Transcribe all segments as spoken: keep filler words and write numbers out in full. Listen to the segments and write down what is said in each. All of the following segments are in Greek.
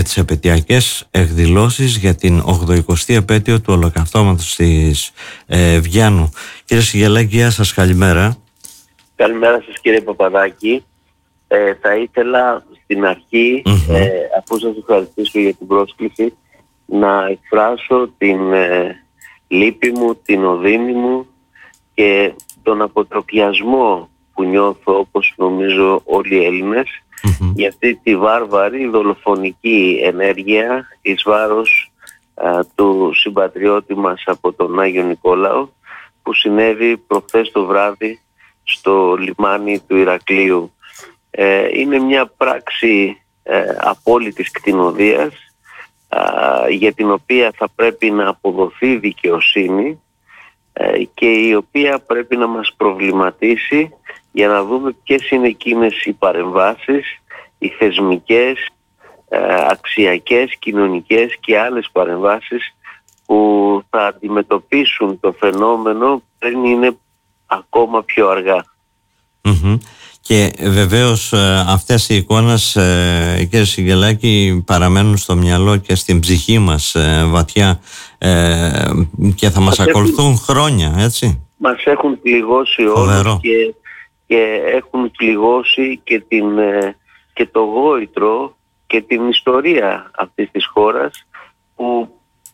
τις επαιτειακές εκδηλώσεις για την ογδοηκοστή επέτειο του ολοκαυτώματος της ε, Βιάννου. Κύριε Συγγελάκη, γεια σας, καλημέρα. Καλημέρα σας κύριε Παπαδάκη. Ε, θα ήθελα στην αρχή, mm-hmm. ε, αφού σας ευχαριστήσω για την πρόσκληση, να εκφράσω την ε, λύπη μου, την οδύνη μου και τον αποτροπιασμό που νιώθω, όπως νομίζω όλοι οι Έλληνες, mm-hmm. για αυτή τη βάρβαρη δολοφονική ενέργεια εις βάρος α, του συμπατριώτη μας από τον Άγιο Νικόλαο, που συνέβη προχθές το βράδυ στο λιμάνι του Ηρακλείου. Ε, είναι μια πράξη ε, απόλυτης κτηνοδείας, α, για την οποία θα πρέπει να αποδοθεί δικαιοσύνη ε, και η οποία πρέπει να μας προβληματίσει για να δούμε ποιες είναι εκείνες οι παρεμβάσεις, οι θεσμικές, ε, αξιακές, κοινωνικές και άλλες παρεμβάσεις που θα αντιμετωπίσουν το φαινόμενο πριν είναι ακόμα πιο αργά. Mm-hmm. Και βεβαίως ε, αυτές οι εικόνες, ε, κύριε Συγγελάκη, παραμένουν στο μυαλό και στην ψυχή μας ε, βαθιά ε, και θα μας, μας ακολουθούν έχουν, χρόνια, έτσι. Μας έχουν πληγώσει όλους και, και έχουν πληγώσει και, την, ε, και το γόητρο και την ιστορία αυτής της χώρας που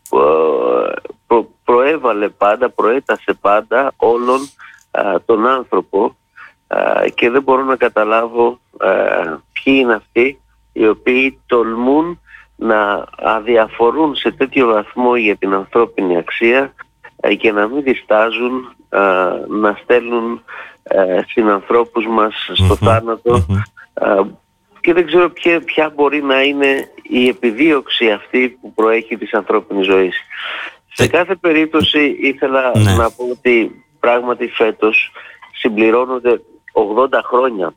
ε, προ, προέβαλε πάντα, προέτασε πάντα όλον ε, τον άνθρωπο. Uh, και δεν μπορώ να καταλάβω uh, ποιοι είναι αυτοί οι οποίοι τολμούν να αδιαφορούν σε τέτοιο βαθμό για την ανθρώπινη αξία uh, και να μην διστάζουν uh, να στέλνουν uh, συνανθρώπους μας στο mm-hmm. θάνατο uh, και δεν ξέρω ποια, ποια μπορεί να είναι η επιδίωξη αυτή που προέχει της ανθρώπινης ζωής. Σε κάθε περίπτωση ήθελα ναι. να πω ότι πράγματι φέτος συμπληρώνονται ογδόντα χρόνια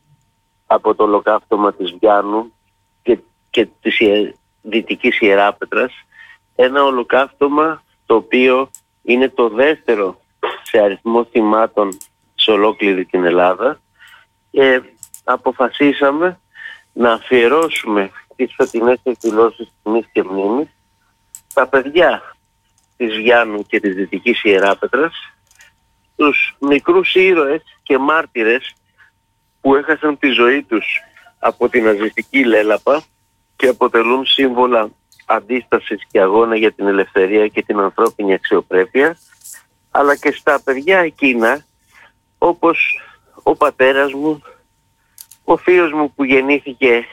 από το ολοκαύτωμα της Βιάννου και, και της Δυτικής Ιεράπετρας, ένα ολοκαύτωμα το οποίο είναι το δεύτερο σε αριθμό θυμάτων σε ολόκληρη την Ελλάδα, και αποφασίσαμε να αφιερώσουμε τις φετινές εκδηλώσεις τιμής και μνήμης στα παιδιά της Βιάννου και της Δυτικής Ιεράπετρας, τους μικρούς ήρωες και μάρτυρες που έχασαν τη ζωή τους από την ναζιστική λέλαπα και αποτελούν σύμβολα αντίστασης και αγώνα για την ελευθερία και την ανθρώπινη αξιοπρέπεια, αλλά και στα παιδιά εκείνα όπως ο πατέρας μου, ο θείος μου που γεννήθηκε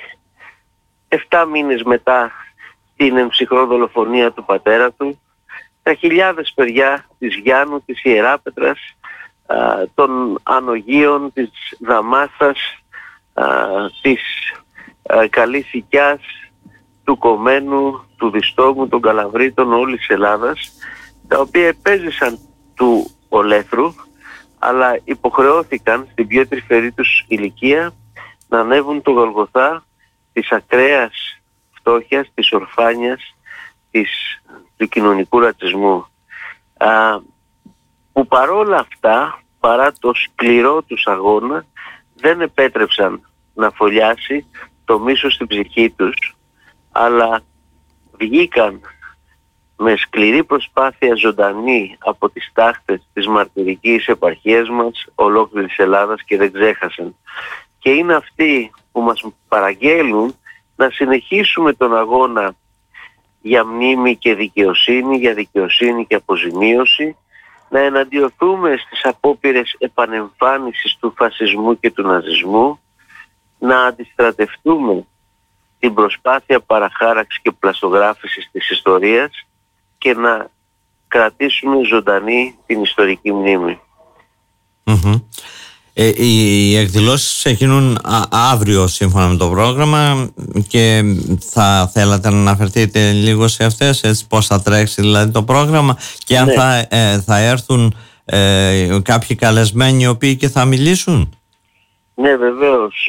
εφτά μήνες μετά την εμψυχρό δολοφονία του πατέρα του, τα χιλιάδες παιδιά της Γιάννου, της Ιεράπετρας, α, των Ανογείων, της Δαμάσας, α, της α, Καλής Οικιάς, του Κομμένου, του Διστόμου, των Καλαβρίτων, όλης της Ελλάδας, τα οποία επέζησαν του ολέθρου, αλλά υποχρεώθηκαν στην πιο τρυφερή τους ηλικία να ανέβουν το Γολγοθά της ακραίας φτώχειας, της ορφάνιας, της, του κοινωνικού ρατσισμού, α, που παρόλα αυτά, παρά το σκληρό τους αγώνα, δεν επέτρεψαν να φωλιάσει το μίσος στην ψυχή τους, αλλά βγήκαν με σκληρή προσπάθεια ζωντανή από τις τάχτες της μαρτυρικής επαρχίας μας, ολόκληρης Ελλάδας, και δεν ξέχασαν. Και είναι αυτοί που μας παραγγέλουν να συνεχίσουμε τον αγώνα για μνήμη και δικαιοσύνη, για δικαιοσύνη και αποζημίωση, να εναντιωθούμε στις απόπειρες επανεμφάνισης του φασισμού και του ναζισμού, να αντιστρατευτούμε την προσπάθεια παραχάραξης και πλαστογράφησης της ιστορίας και να κρατήσουμε ζωντανή την ιστορική μνήμη. Mm-hmm. Ε, οι εκδηλώσεις ξεκινούν α, αύριο σύμφωνα με το πρόγραμμα, και θα θέλατε να αναφερθείτε λίγο σε αυτές, έτσι, πώς θα τρέξει δηλαδή το πρόγραμμα, και αν ναι. θα, ε, θα έρθουν ε, κάποιοι καλεσμένοι οι οποίοι και θα μιλήσουν. Ναι, βεβαίως.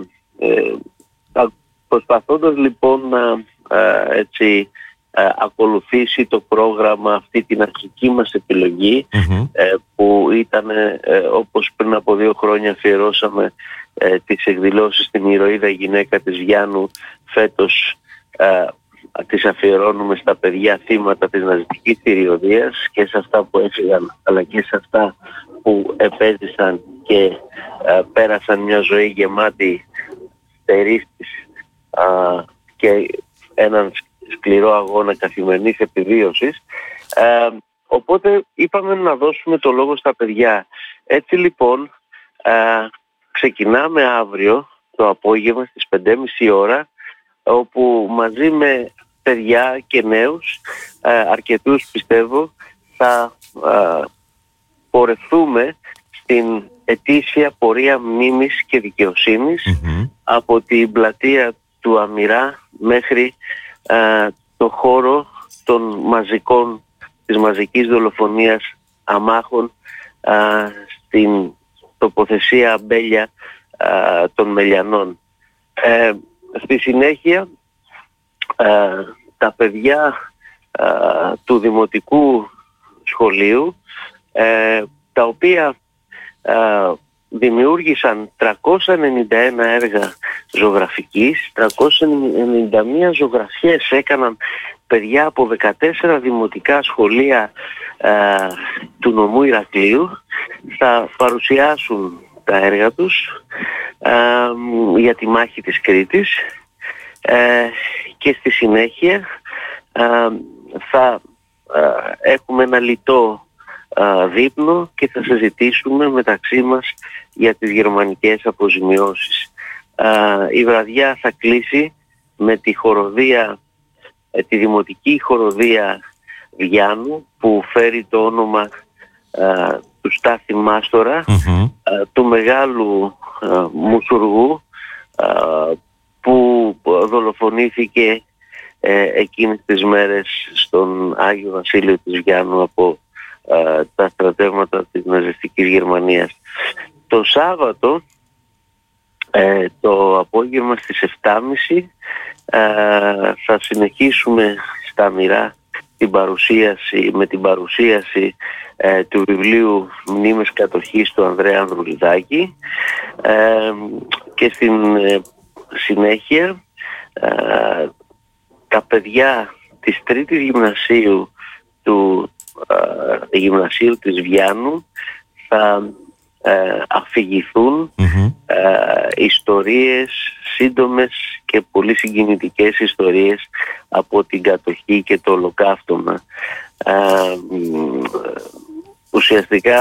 Ε, προσπαθώντας λοιπόν να ε, έτσι, ε, ακολουθήσει το πρόγραμμα αυτή την αρχική μας επιλογή, mm-hmm. ε, που ήταν ε, όπως πριν από δύο χρόνια αφιερώσαμε ε, τις εκδηλώσεις στην ηρωίδα γυναίκα της Γιάννου, φέτος ε, τις αφιερώνουμε στα παιδιά θύματα της ναζιστικής θηριωδίας και σε αυτά που έφυγαν αλλά και σε αυτά που επέζησαν και ε, πέρασαν μια ζωή γεμάτη στερίστης ε, και έναν σκληρό αγώνα καθημερινής επιβίωσης. Ε, οπότε είπαμε να δώσουμε το λόγο στα παιδιά. Έτσι λοιπόν ε, ξεκινάμε αύριο το απόγευμα στις πέντε και μισή ώρα, όπου μαζί με παιδιά και νέους, ε, αρκετούς πιστεύω, θα ε, πορευτούμε στην ετήσια πορεία μνήμης και δικαιοσύνης mm-hmm. από την πλατεία του Αμυρά μέχρι ε, το χώρο των μαζικών, της μαζικής δολοφονίας αμάχων ε, στην τοποθεσία Αμπέλια ε, των Μελιανών. Ε, στη συνέχεια ε, τα παιδιά ε, του Δημοτικού Σχολείου, ε, τα οποία ε, δημιούργησαν τριακόσια ενενήντα ένα έργα ζωγραφικής, τριακόσιες ενενήντα μία ζωγραφιές έκαναν παιδιά από δεκατέσσερα δημοτικά σχολεία ε, του νομού Ηρακλείου, θα παρουσιάσουν τα έργα τους ε, για τη μάχη της Κρήτης ε, και στη συνέχεια ε, θα ε, έχουμε ένα λιτό ε, δείπνο και θα συζητήσουμε μεταξύ μας για τις γερμανικές αποζημιώσεις. Ε, η βραδιά θα κλείσει με τη χοροδία, ε, τη δημοτική χοροδία Βιάννου, που φέρει το όνομα ε, του Στάθη Μάστορα, mm-hmm. ε, του μεγάλου ε, μουσουργού ε, που δολοφονήθηκε ε, εκείνες τις μέρες στον Άγιο Βασίλειο της Βιάννου από ε, τα στρατεύματα της ναζιστικής Γερμανίας. Το Σάββατο ε, το απόγευμα στις επτά και μισή ε, θα συνεχίσουμε στα Αμυρά την παρουσίαση, με την παρουσίαση ε, του βιβλίου «Μνήμες κατοχής» του Ανδρέα Ανδρουλιδάκη ε, και στην ε, συνέχεια ε, τα παιδιά της τρίτης γυμνασίου του ε, γυμνασίου της Βιάννου θα ε, αφηγηθούν mm-hmm. ε, ιστορίες σύντομες και πολύ συγκινητικές ιστορίες από την κατοχή και το ολοκαύτωμα. Ε, ουσιαστικά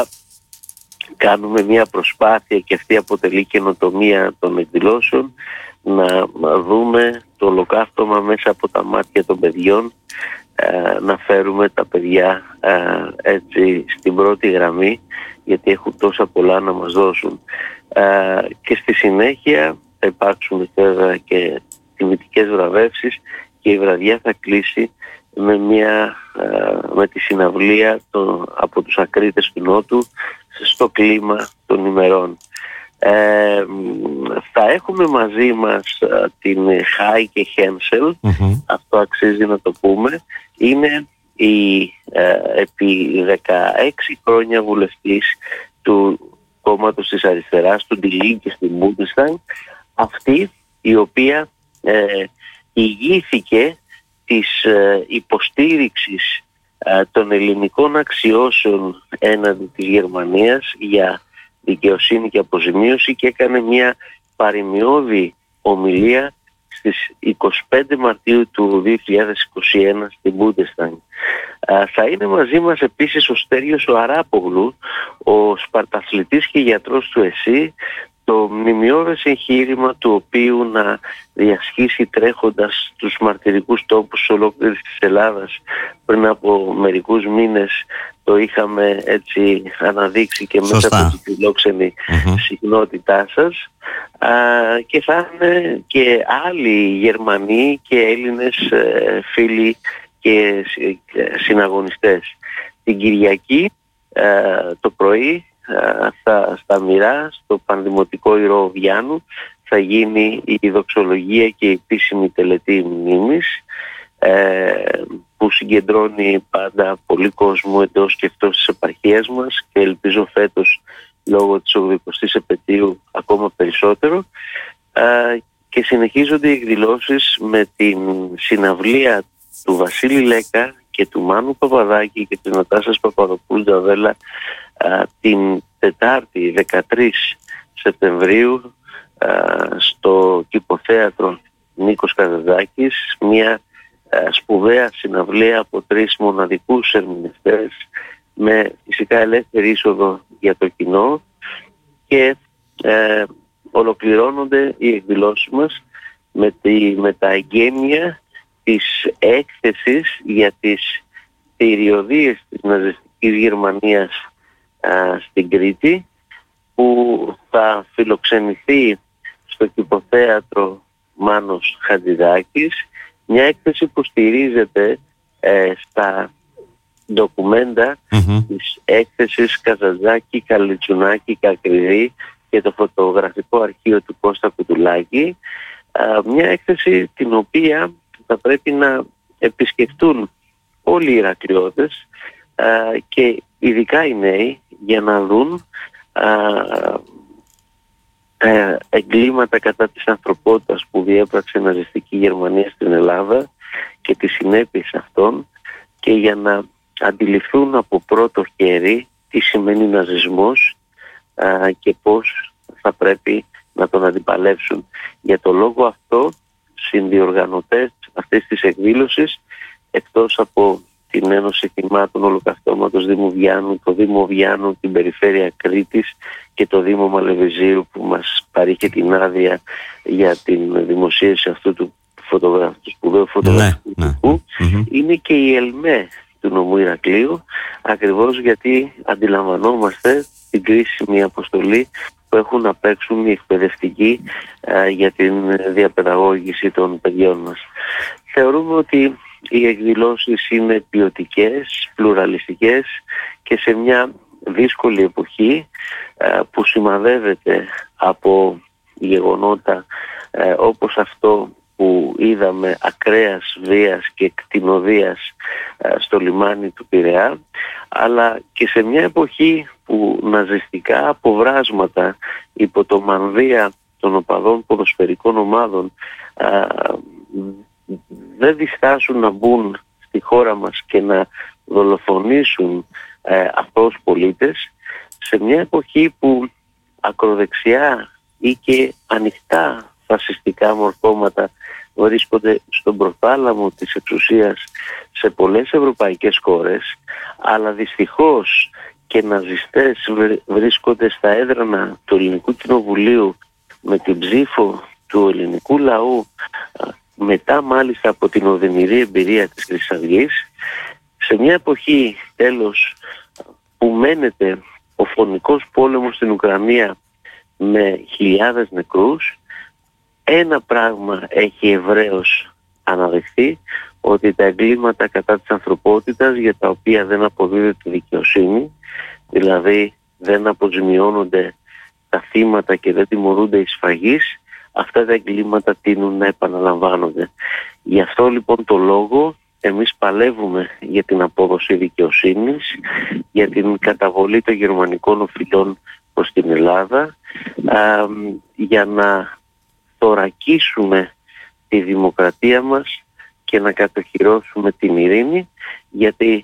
κάνουμε μια προσπάθεια, και αυτή αποτελεί καινοτομία των εκδηλώσεων, να δούμε το ολοκαύτωμα μέσα από τα μάτια των παιδιών, ε, να φέρουμε τα παιδιά ε, έτσι στην πρώτη γραμμή, γιατί έχουν τόσα πολλά να μας δώσουν. Ε, και στη συνέχεια θα υπάρξουν βέβαια και τιμητικές βραβεύσεις και η βραδιά θα κλείσει με, μια, ε, με τη συναυλία το, από τους Ακρίτες του Νότου στο κλίμα των ημερών. Ε, θα έχουμε μαζί μας ε, την Χάικε Χένσελ, mm-hmm. αυτό αξίζει να το πούμε. Είναι η ε, επί δεκαέξι χρόνια βουλευτής του κόμματος της αριστεράς, του Die Linke στην Bundestag, αυτή η οποία ε, ηγήθηκε της ε, υποστήριξης ε, των ελληνικών αξιώσεων έναντι της Γερμανίας για δικαιοσύνη και αποζημίωση και έκανε μια παρημιώδη ομιλία στις εικοστή πέμπτη Μαρτίου του δύο χιλιάδες είκοσι ένα στην Bundestag. Θα είναι μαζί μας επίσης ο Στέργιος ο Αράπογλου, ο σπαρταθλητής και γιατρός του ΕΣΥ, το μνημειώδες εγχείρημα του οποίου να διασχίσει τρέχοντας τους μαρτυρικούς τόπους ολόκληρης της Ελλάδας πριν από μερικούς μήνες το είχαμε έτσι αναδείξει και μέσα από την φιλόξενη mm-hmm. συχνότητά σας. Α, και θα είναι και άλλοι Γερμανοί και Έλληνες ε, φίλοι και συναγωνιστές. Την Κυριακή ε, το πρωί ε, θα, στα Μοιρά, στο Πανδημοτικό Ηρώο Βιάννου, θα γίνει η δοξολογία και η επίσημη τελετή μνήμης, ε, που συγκεντρώνει πάντα πολύ κόσμο εντός και εκτός της επαρχίας μας και ελπίζω φέτος λόγω της ογδοηκοστής επετείου ακόμα περισσότερο. Ε, και συνεχίζονται οι εκδηλώσεις με την συναυλία του Βασίλη Λέκα και του Μάνου Παπαδάκη και της Νατάσας Παπαδοπούλου Τζαβέλα την Τετάρτη δεκατρείς Σεπτεμβρίου α, στο Κηποθέατρο Νίκος Καζαντζάκης, μια α, σπουδαία συναυλία από τρεις μοναδικούς ερμηνευτές με φυσικά ελεύθερη είσοδο για το κοινό, και ε, ολοκληρώνονται οι εκδηλώσεις μας με, τη, με τα εγγένεια της έκθεσης για τις θηριωδίες της ναζιστικής Γερμανίας α, στην Κρήτη, που θα φιλοξενηθεί στο Κηποθέατρο Μάνος Χατζηδάκης, μια έκθεση που στηρίζεται ε, στα ντοκουμέντα mm-hmm. της έκθεσης Καζαντζάκη, Καλιτσουνάκη, Κακριδί και το φωτογραφικό αρχείο του Κώστα Κουτουλάκη, ε, μια έκθεση την οποία θα πρέπει να επισκεφτούν όλοι οι Ηρακλειώτες ε, και ειδικά οι νέοι, για να δουν τα εγκλήματα κατά της ανθρωπότητας που διέπραξε η ναζιστική Γερμανία στην Ελλάδα και τις συνέπειες αυτών, και για να αντιληφθούν από πρώτο χέρι τι σημαίνει ναζισμός α, και πώς θα πρέπει να τον αντιπαλεύσουν. Για το λόγο αυτό, συνδιοργανωτές αυτής της εκδήλωσης, εκτός από την Ένωση Θυμάτων Ολοκαυτώματος Δήμου Βιάννου, το Δήμο Βιάννου, την Περιφέρεια Κρήτης και το Δήμο Μαλεβιζίου που μας παρήχε την άδεια για την δημοσίευση αυτού του, φωτογραφ... του σπουδαίου φωτογραφικού, ναι, ναι. Mm-hmm. είναι και η ΕΛΜΕ του νομού Ηρακλείου, ακριβώς γιατί αντιλαμβανόμαστε την κρίσιμη αποστολή που έχουν να παίξουν οι εκπαιδευτικοί α, για την διαπαιδαγώγηση των παιδιών μας. Θεωρούμε ότι οι εκδηλώσεις είναι ποιοτικές, πλουραλιστικές και σε μια δύσκολη εποχή ε, που σημαδεύεται από γεγονότα ε, όπως αυτό που είδαμε ακραίας βίας και κτηνοδίας ε, στο λιμάνι του Πειραιά, αλλά και σε μια εποχή που ναζιστικά αποβράσματα υπό το μανδύα των οπαδών ποδοσφαιρικών ομάδων ε, δεν διστάσουν να μπουν στη χώρα μας και να δολοφονήσουν ε, αυτούς πολίτες, σε μια εποχή που ακροδεξιά ή και ανοιχτά φασιστικά μορφώματα βρίσκονται στον προθάλαμο της εξουσίας σε πολλές ευρωπαϊκές χώρες, αλλά δυστυχώς και ναζιστές βρίσκονται στα έδρανα του Ελληνικού Κοινοβουλίου με την ψήφο του ελληνικού λαού, μετά μάλιστα από την οδυνηρή εμπειρία της Χρυσαυγής, σε μια εποχή τέλος που μένεται ο φωνικός πόλεμος στην Ουκρανία με χιλιάδες νεκρούς, ένα πράγμα έχει ευρέως αναδεχθεί, ότι τα εγκλήματα κατά της ανθρωπότητας για τα οποία δεν αποδίδεται δικαιοσύνη, δηλαδή δεν αποζημιώνονται τα θύματα και δεν τιμωρούνται οι σφαγείς, αυτά τα εγκλήματα τείνουν να επαναλαμβάνονται. Γι' αυτό λοιπόν το λόγο εμείς παλεύουμε για την απόδοση δικαιοσύνης, για την καταβολή των γερμανικών οφειλών προς την Ελλάδα, α, για να θωρακίσουμε τη δημοκρατία μας και να κατοχυρώσουμε την ειρήνη, γιατί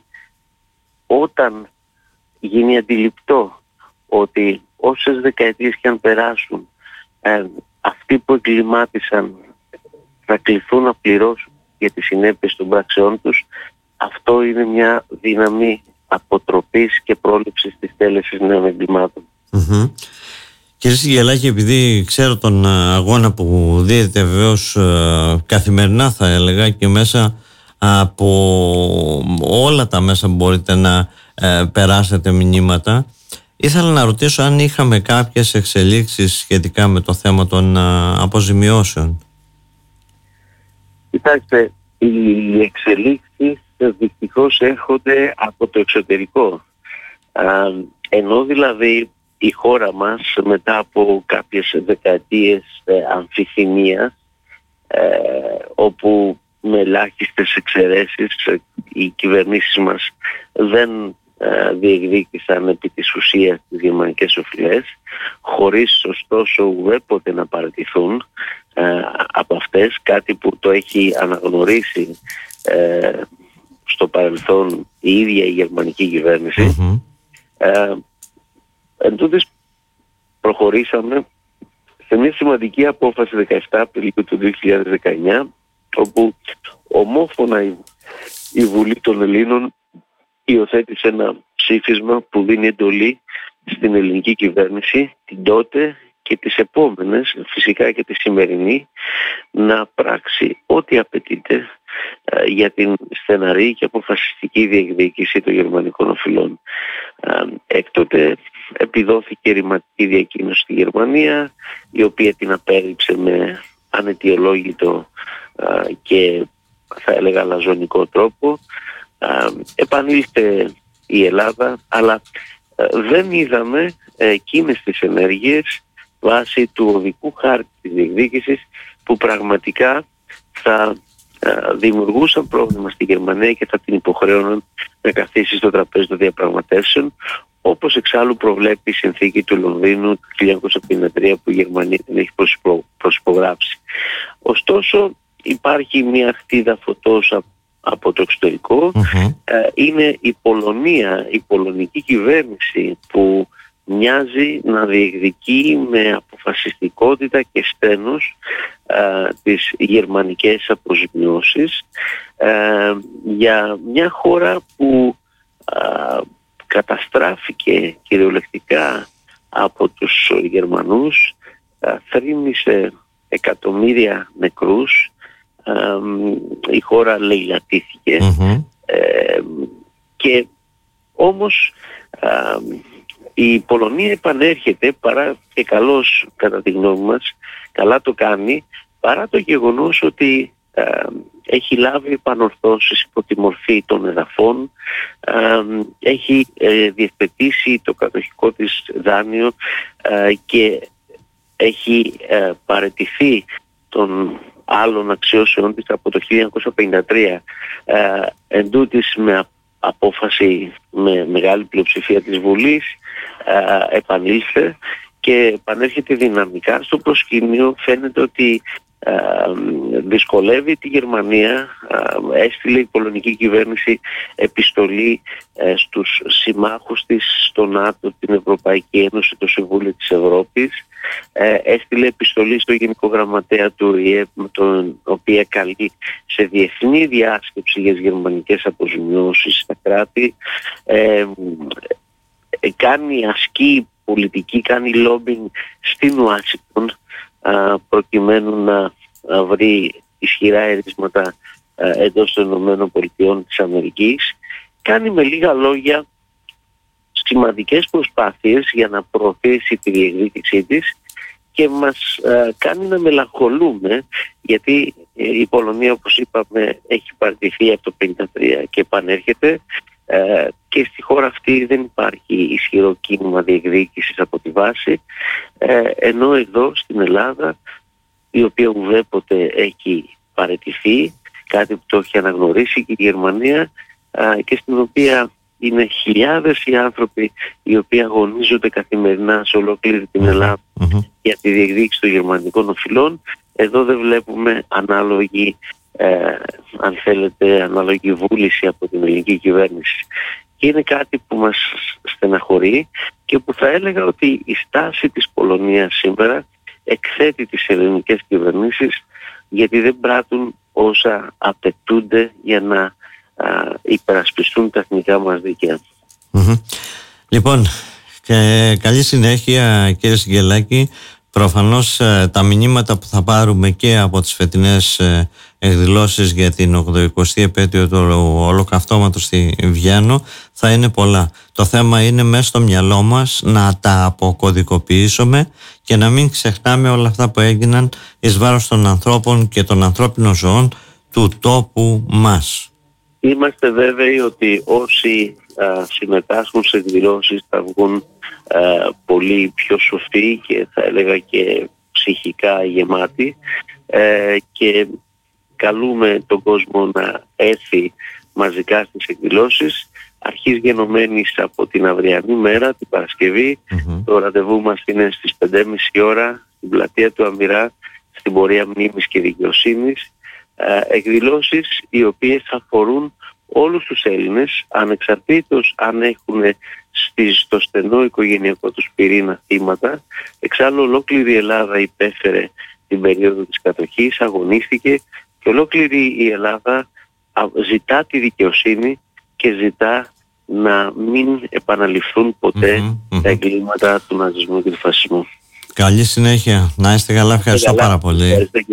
όταν γίνει αντιληπτό ότι όσες δεκαετίες και αν περάσουν, ε, αυτοί που εγκλημάτισαν θα κληθούν να πληρώσουν για τις συνέπειες των πράξεών τους, αυτό είναι μια δύναμη αποτροπής και πρόληψης της τέλεσης νέων εγκλημάτων. Mm-hmm. Κύριε Συγγελάκη, επειδή ξέρω τον αγώνα που δίδεται βεβαίως καθημερινά, θα έλεγα, και μέσα από όλα τα μέσα που μπορείτε να ε, περάσετε μηνύματα, ήθελα να ρωτήσω αν είχαμε κάποιες εξελίξεις σχετικά με το θέμα των α, αποζημιώσεων. Κοιτάξτε, οι εξελίξεις δυστυχώς έρχονται από το εξωτερικό. Α, ενώ δηλαδή η χώρα μας μετά από κάποιες δεκαετίες ε, αμφιθυμίας, ε, όπου με ελάχιστες εξαιρέσεις ε, οι κυβερνήσεις μας δεν διεκδίκησαν επί της ουσίας τις γερμανικές οφειλές, χωρίς ωστόσο ουδέποτε να παραιτηθούν ε, από αυτές, κάτι που το έχει αναγνωρίσει ε, στο παρελθόν η ίδια η γερμανική κυβέρνηση. Mm-hmm. Ε, εν τούτης προχωρήσαμε σε μια σημαντική απόφαση δεκαεπτά Απριλίου του δύο χιλιάδες δεκαεννιά, όπου ομόφωνα η, η Βουλή των Ελλήνων υιοθέτησε ένα ψήφισμα που δίνει εντολή στην ελληνική κυβέρνηση, την τότε και τις επόμενες, φυσικά και τη σημερινή, να πράξει ό,τι απαιτείται ε, για την στεναρή και αποφασιστική διεκδίκηση των γερμανικών οφειλών. Ε, έκτοτε επιδόθηκε ρηματική διακοίνωση στη Γερμανία, η οποία την απέρριψε με αναιτιολόγητο ε, και θα έλεγα λαζονικό τρόπο. Ε, επανήλθε η Ελλάδα, αλλά ε, δεν είδαμε ε, εκείνες τις ενέργειες βάσει του οδικού χάρτη της διεκδίκησης που πραγματικά θα ε, δημιουργούσαν πρόβλημα στη Γερμανία και θα την υποχρέωναν να καθίσει στο τραπέζι των διαπραγματεύσεων, όπως εξάλλου προβλέπει η συνθήκη του Λονδίνου του χίλια εννιακόσια πενήντα τρία που η Γερμανία την έχει προσυπογράψει. Ωστόσο υπάρχει μια χτίδα φωτός από το εξωτερικό. Mm-hmm. Ε, είναι η Πολωνία, η πολωνική κυβέρνηση που μοιάζει να διεκδικεί με αποφασιστικότητα και στένος ε, τις γερμανικές αποζημιώσεις ε, για μια χώρα που ε, καταστράφηκε κυριολεκτικά από τους Γερμανούς, ε, θρήμισε εκατομμύρια νεκρούς, ε, η χώρα λαιλατήθηκε. Mm-hmm. ε, και όμως ε, η Πολωνία επανέρχεται, παρά και καλώς κατά τη γνώμη μας, καλά το κάνει, παρά το γεγονός ότι ε, έχει λάβει επανορθώσεις υπό τη μορφή των εδαφών, ε, έχει ε, διευθετήσει το κατοχικό της δάνειο ε, και έχει ε, παραιτηθεί των άλλων αξιώσεων της από το χίλια εννιακόσια πενήντα τρία, ε, εν τούτης με απόφαση με μεγάλη πλειοψηφία της Βουλής, ε, επανήλθε και επανέρχεται δυναμικά στο προσκήνιο. Φαίνεται ότι ε, δυσκολεύει τη Γερμανία. ε, έστειλε η πολωνική κυβέρνηση επιστολή ε, στους συμμάχους της στο ΝΑΤΟ, την Ευρωπαϊκή Ένωση, το Συμβούλιο της Ευρώπης. Ε, έστειλε επιστολή στο Γενικό Γραμματέα του Ο Η Ε, με τον οποία καλεί σε διεθνή διάσκεψη για τις γερμανικές αποζημιώσεις στα κράτη. Ε, ε, κάνει ασκή πολιτική, κάνει lobbying στην Ουάσιγκτον προκειμένου να α, βρει ισχυρά ερίσματα εντός των Ηνωμένων Πολιτειών της Αμερικής. Κάνει με λίγα λόγια σημαντικές προσπάθειες για να προωθήσει τη διεκδίκησή της και μας α, κάνει να μελαγχολούμε, γιατί η Πολωνία, όπως είπαμε, έχει παραιτηθεί από το πενήντα τρία και επανέρχεται ε, και στη χώρα αυτή δεν υπάρχει ισχυρό κίνημα διεκδίκησης από τη βάση, ε, ενώ εδώ στην Ελλάδα, η οποία ουδέποτε έχει παραιτηθεί, κάτι που το έχει αναγνωρίσει και η Γερμανία, ε, και στην οποία είναι χιλιάδες οι άνθρωποι οι οποίοι αγωνίζονται καθημερινά σε ολόκληρη την Ελλάδα mm-hmm. για τη διεκδίκηση των γερμανικών οφειλών. Εδώ δεν βλέπουμε ανάλογη, ε, αν θέλετε, ανάλογη βούληση από την ελληνική κυβέρνηση. Και είναι κάτι που μας στεναχωρεί και που θα έλεγα ότι η στάση της Πολωνίας σήμερα εκθέτει τις ελληνικές κυβερνήσεις, γιατί δεν πράττουν όσα απαιτούνται για να α, υπερασπιστούν τα εθνικά μας δίκαια. Mm-hmm. Λοιπόν, και καλή συνέχεια κύριε Συγγελάκη. Προφανώς τα μηνύματα που θα πάρουμε και από τις φετινές εκδηλώσεις για την ογδοηκοστή επέτειο του ολοκαυτώματος στη Βιάννο θα είναι πολλά. Το θέμα είναι μέσα στο μυαλό μας να τα αποκωδικοποιήσουμε και να μην ξεχνάμε όλα αυτά που έγιναν εις βάρος των ανθρώπων και των ανθρώπινων ζωών του τόπου μας. Είμαστε βέβαιοι ότι όσοι α, συμμετάσχουν σε εκδηλώσεις θα βγουν α, πολύ πιο σοφοί και θα έλεγα και ψυχικά γεμάτοι, ε, και καλούμε τον κόσμο να έρθει μαζικά στις εκδηλώσεις, αρχής γενομένης από την αυριανή μέρα, την Παρασκευή. Mm-hmm. Το ραντεβού μας είναι στις πέντε και μισή ώρα στην πλατεία του Αμυρά στην πορεία μνήμης και δικαιοσύνης, εκδηλώσεις οι οποίες αφορούν όλους τους Έλληνες, ανεξαρτήτως αν έχουν στο στενό οικογενειακό τους πυρήνα θύματα. Εξάλλου ολόκληρη η Ελλάδα υπέφερε την περίοδο της κατοχής, αγωνίστηκε, και ολόκληρη η Ελλάδα ζητά τη δικαιοσύνη και ζητά να μην επαναληφθούν ποτέ mm-hmm, mm-hmm. τα εγκλήματα του ναζισμού και του φασισμού. Καλή συνέχεια. Να είστε καλά. Ευχαριστώ πάρα πολύ.